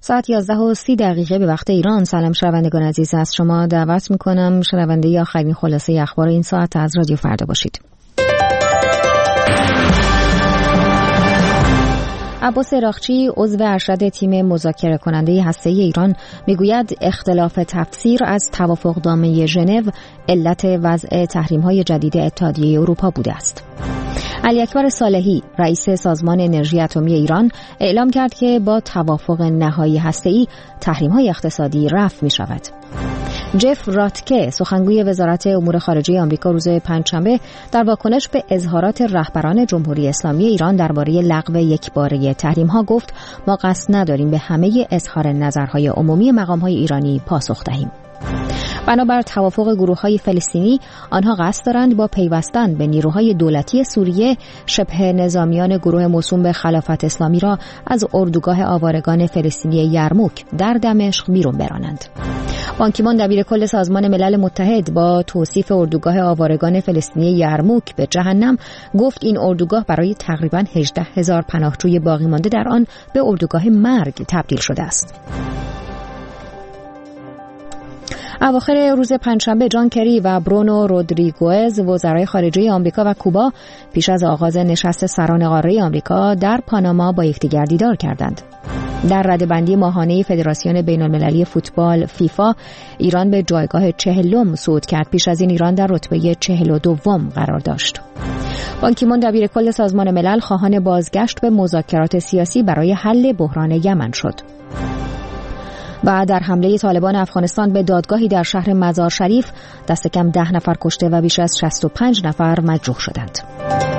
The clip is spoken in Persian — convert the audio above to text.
ساعت 11:30 به وقت ایران. سلام شنوندگان عزیز، از شما دعوت میکنم شنونده آخرین خلاصه اخبار این ساعت از رادیو فردا باشید. عباس عراقچی عضو ارشد تیم مذاکره کننده هسته‌ای ایران میگوید اختلاف تفسیر از توافقنامه ژنو علت وضع تحریم‌های جدید اتحادیه اروپا بوده است. علی اکبر صالحی رئیس سازمان انرژی اتمی ایران اعلام کرد که با توافق نهایی هسته‌ای تحریم‌های اقتصادی رفع می‌شود. جف راتکه سخنگوی وزارت امور خارجه آمریکا روز پنجشنبه در واکنش به اظهارات رهبران جمهوری اسلامی ایران درباره لغو یکباره تحریم‌ها گفت ما قصد نداریم به همه اظهار نظرهای عمومی مقام‌های ایرانی پاسخ دهیم. بنابر توافق گروه‌های فلسطینی آنها قصد دارند با پیوستن به نیروهای دولتی سوریه شبه نظامیان گروه موسوم به خلافت اسلامی را از اردوگاه آوارگان فلسطینی یرموک در دمشق بیرون برانند. بان کی مون دبیر کل سازمان ملل متحد با توصیف اردوگاه آوارگان فلسطینی یرموک به جهنم گفت این اردوگاه برای تقریباً 18,000 پناهجوی باقی مانده در آن به اردوگاه مرگ تبدیل شده است. اواخر روز پنجشنبه جان کری و برونو رودریگوز وزرای خارجه آمریکا و کوبا پیش از آغاز نشست سران قاره آمریکا در پاناما با یکدیگر دیدار کردند. در رده‌بندی ماهانه فدراسیون بین‌المللی فوتبال فیفا ایران به جایگاه 40 صعود کرد. پیش از این ایران در رتبه 42 قرار داشت. بان کی مون دبیر کل سازمان ملل خواهان بازگشت به مذاکرات سیاسی برای حل بحران یمن شد. و در حمله طالبان افغانستان به دادگاهی در شهر مزار شریف دست کم 10 نفر کشته و بیش از 65 نفر مجروح شدند.